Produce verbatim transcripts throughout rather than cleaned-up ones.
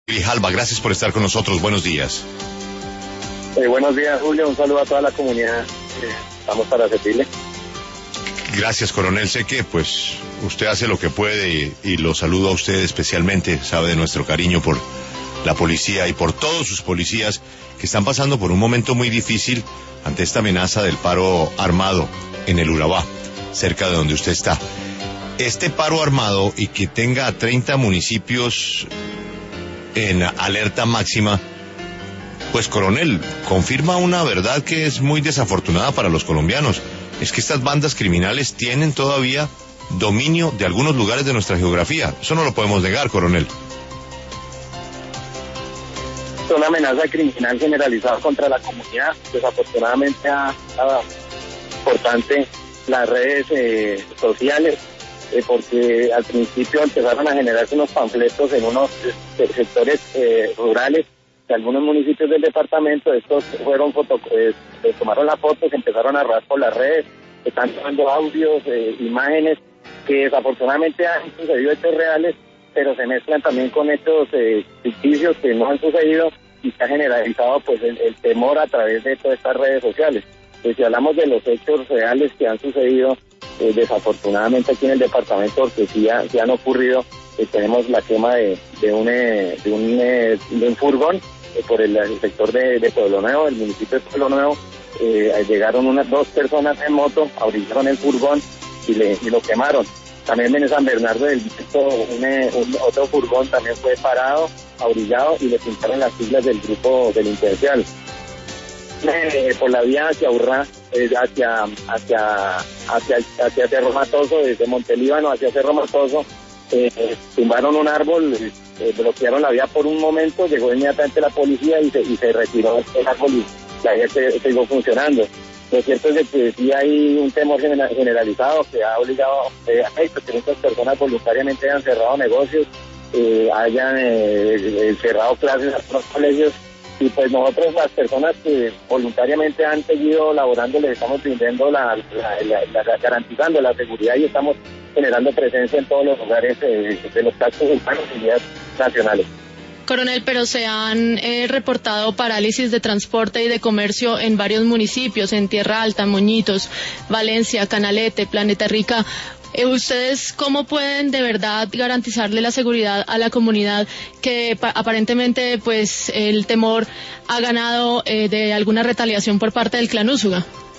Grijalva, gracias por estar con nosotros. Buenos días. Eh, buenos días, Julio. Un saludo a toda la comunidad. Eh, estamos para servirle. Gracias, coronel. Sé que pues usted hace lo que puede y, y lo saludo a usted especialmente. Sabe de nuestro cariño por la policía y por todos sus policías que están pasando por un momento muy difícil ante esta amenaza del paro armado en el Urabá, cerca de donde usted está. Este paro armado y que tenga a treinta municipios en alerta máxima, pues coronel, confirma una verdad que es muy desafortunada para los colombianos. Es que estas bandas criminales tienen todavía dominio de algunos lugares de nuestra geografía. Eso no lo podemos negar, coronel. Es una amenaza criminal generalizada contra la comunidad. Desafortunadamente ha dado importante las redes eh, sociales, eh, porque al principio empezaron a generarse unos panfletos en unos eh, sectores eh, rurales de algunos municipios del departamento. Estos fueron foto, eh, eh, tomaron las fotos, empezaron a rodar por las redes, están tomando audios, eh, imágenes que desafortunadamente han sucedido hechos reales, pero se mezclan también con hechos eh, ficticios que no han sucedido, y se ha generalizado pues el, el temor a través de todas estas redes sociales. Pues si hablamos de los hechos reales que han sucedido eh, desafortunadamente aquí en el departamento, porque sí, ha, sí han ocurrido, eh, tenemos la quema de, de, un, eh, de, un, eh, de un furgón eh, por el, el sector de, de Pueblo Nuevo, el municipio de Pueblo Nuevo. Eh, llegaron unas dos personas en moto, abrigaron el furgón y, le, y lo quemaron. También en San Bernardo del Visto, un, un, otro furgón también fue parado, abrigado, y le pintaron las siglas del grupo delincuencial. Eh, por la vía hacia Urrá, eh, hacia, hacia, hacia, hacia Cerro Matoso, desde Montelíbano hacia Cerro Matoso, eh, tumbaron un árbol, eh, bloquearon la vía por un momento, llegó inmediatamente la policía y se, y se retiró el árbol y la vía se, seguió funcionando. Lo cierto es de que sí hay un temor generalizado que ha obligado eh, a que muchas personas voluntariamente hayan cerrado negocios, eh, hayan eh, cerrado clases a los colegios, y pues nosotros, las personas que voluntariamente han seguido laborando, les estamos brindando la, la, la, la garantizando la seguridad, y estamos generando presencia en todos los lugares eh, de los cascos urbanos y vías nacionales. Coronel, pero se han eh, reportado parálisis de transporte y de comercio en varios municipios, en Tierra Alta, Moñitos, Valencia, Canalete, Planeta Rica. Eh, ¿Ustedes cómo pueden de verdad garantizarle la seguridad a la comunidad que pa- aparentemente pues el temor ha ganado eh, de alguna retaliación por parte del clan Úsuga?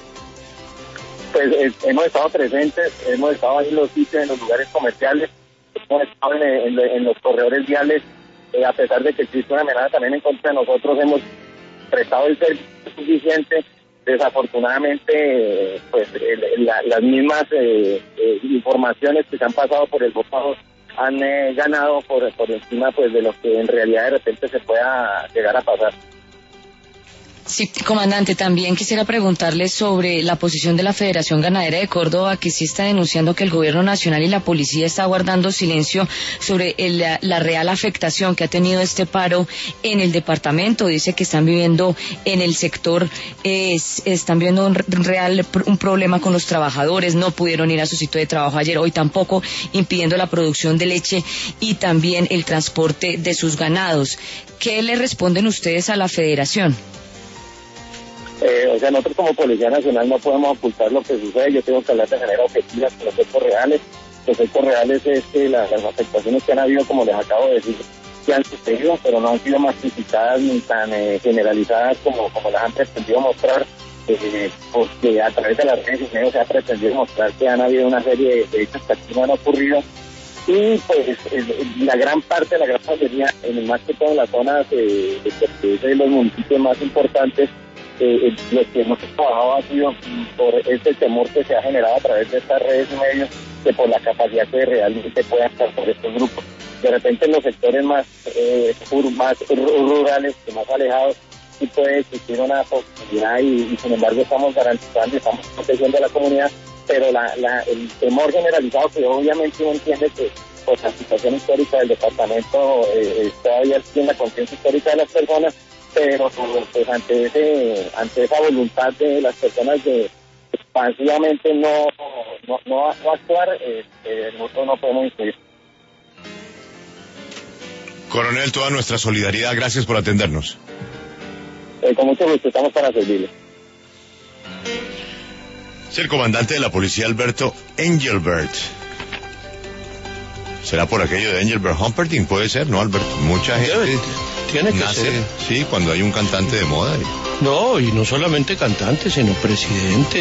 Pues eh, hemos estado presentes, hemos estado ahí en los sitios, en los lugares comerciales, hemos estado en, en, en los corredores viales. Eh, a pesar de que existe una amenaza también en contra de nosotros, hemos prestado el servicio suficiente. Desafortunadamente, eh, pues eh, la, las mismas eh, eh, informaciones que se han pasado por el botado han eh, ganado por, por encima pues de lo que en realidad de repente se pueda llegar a pasar. Sí, comandante, también quisiera preguntarle sobre la posición de la Federación Ganadera de Córdoba, que sí está denunciando que el gobierno nacional y la policía está guardando silencio sobre el, la, la real afectación que ha tenido este paro en el departamento. Dice que están viviendo en el sector, eh, están viendo un real un problema con los trabajadores, no pudieron ir a su sitio de trabajo ayer, hoy tampoco, impidiendo la producción de leche y también el transporte de sus ganados. ¿Qué le responden ustedes a la Federación? Eh, o sea, nosotros como Policía Nacional no podemos ocultar lo que sucede. Yo tengo que hablar de manera objetiva con los hechos reales. Los hechos reales es que la, las afectaciones que han habido, como les acabo de decir, que han sucedido, pero no han sido masificadas ni tan eh, generalizadas como, como las han pretendido mostrar, eh, porque a través de las redes sociales se ha pretendido mostrar que han habido una serie de, de hechos que aquí no han ocurrido. Y pues eh, la gran parte, la gran mayoría, en más que todo en las zonas eh, de, de los municipios más importantes, Eh, lo que hemos trabajado ha sido por este temor que se ha generado a través de estas redes y medios, que por la capacidad que realmente puedan estar por estos grupos. De repente en los sectores más, eh, más rurales, más alejados, sí puede existir una posibilidad y, y sin embargo estamos garantizando, estamos protegiendo a la comunidad, pero la, la, el temor generalizado, que obviamente uno entiende que por la situación histórica del departamento eh, todavía tiene la conciencia histórica de las personas, pero pues ante ese ante esa voluntad de las personas de expansivamente no no, no, no actuar, eh, eh, nosotros no podemos influir. Coronel, toda nuestra solidaridad, gracias por atendernos. Eh, con mucho gusto, estamos para servirle. Es el comandante de la policía, Alberto Engelbert. ¿Será por aquello de Engelbert Humperdinck? Puede ser, ¿no, Alberto? Mucha gente Debe, tiene que nace, ser. sí, cuando hay un cantante de moda. No, y no solamente cantante, sino presidente.